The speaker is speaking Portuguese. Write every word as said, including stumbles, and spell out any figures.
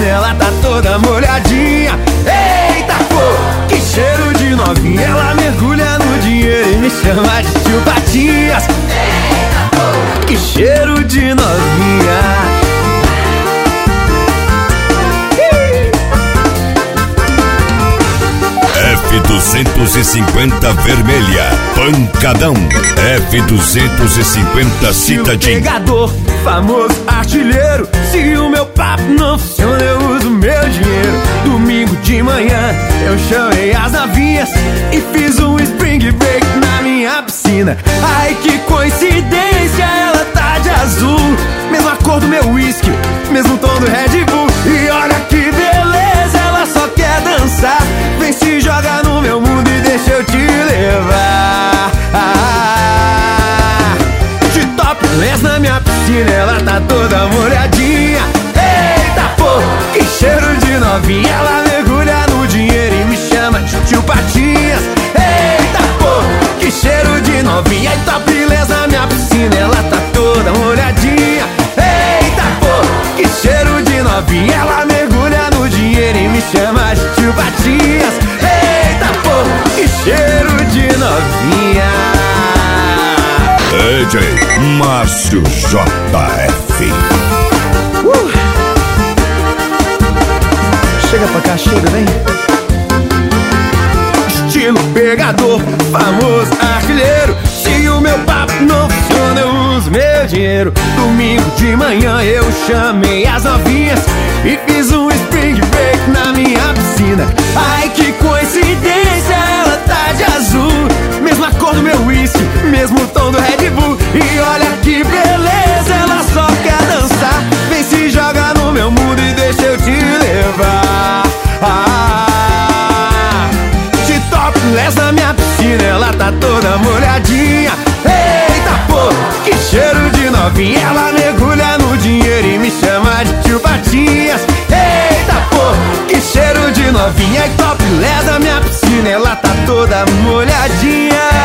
ela tá toda molhadinha. Eita, pô, que cheiro de novinha. Ela mergulha no dinheiro e me chama de tio Patinhas. Eita, pô, que cheiro de novinha. F duzentos e cinquenta vermelha, pancadão. F duzentos e cinquenta citadinho. Pegador, famoso artilheiro. Se o meu papo não funciona, eu uso meu dinheiro. Domingo de manhã eu chamei as novinhas e fiz um spring break na minha piscina. Ai, que coincidência, ela tá de azul, mesma cor do meu whisky, mesmo tom do Red Bull. E olha que beleza, ela só quer dançar. Vem se joga no meu mundo e deixa eu te levar. De topless na minha piscina, ela tá toda molhadinha. Eita, pô, que cheiro de novinha. Ela mergulha no dinheiro e me chama de tio Patinhas. Eita, pô, que cheiro de novinha. E topless na minha piscina, ela tá toda molhadinha. Eita, pô, que cheiro de novinha. Ela mergulha no dinheiro e me chama de tio Patinhas. Eita, pô, que cheiro de novinha. D J Márcio J F. uh. Chega pra cá, chega, vem. Estilo pegador, famoso artilheiro. Se o meu papo não funciona, eu uso meu dinheiro. Domingo de manhã eu chamei as novinhas e fiz um spring break na minha piscina. Ai, que coincidência, ela tá de azul, mesma cor do meu whisky, mesmo tom do Red Bull. E olha que beleza, ela só quer dançar. Vem se joga no meu mundo e deixa eu te levar. Ah, de topless na minha piscina, ela tá toda molhadinha. Eita, pô, que cheiro de novinha. Ela mergulha no dinheiro e me chama de tio Patinhas. Eita, pô, que cheiro de novinha. E topless na minha piscina, ela tá toda molhadinha.